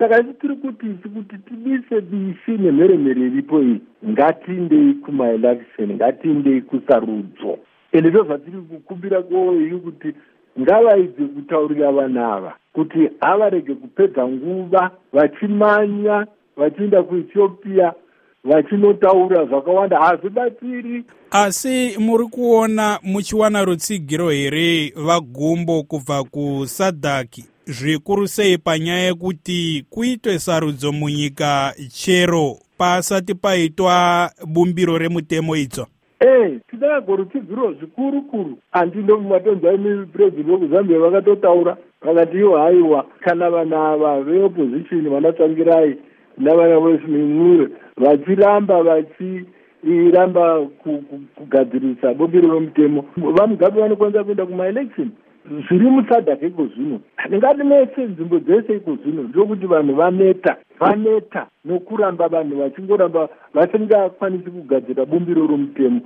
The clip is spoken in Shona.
saka isi tiri kuti tibise bishi nemheremhere iripo iyi, ngatiindei kumaelection, ngatiindei kusarudzo. Ende ndo zvatiri kukumbira koiyi kuti ngavaidze kutaurira vana ava kuti havarege kupedza nguva vachimanya vachienda kuEthiopia vachinotaura zvakawanda hazvibatsiri. Asi muri kuona muchiwana rutsigiro here vagumbo kubva kuSADC zvikuru sei panyaya yekuti kuitwe sarudzo munyika chero pasati paitwa bumbiro remutemo idzo? Tidako rutsigiro zvikuru handino mumatonzo aimi president wekuzambia vakatotaura vakati iwo haiwa kana vana ava veopposition vanatsangirai navana veSvinure vachiramba kugadzirisa bumbiro remutemo, vamugabe vanokwanisa kuenda kumaelection. Zviri muSADC iko zvino hatingatinetse nzvimbo dzese iko zvino ndokuti vanhu vaneta nokuramba vanhu vachingoramba vasingakwanisi kugadzira bumbiro romutemo.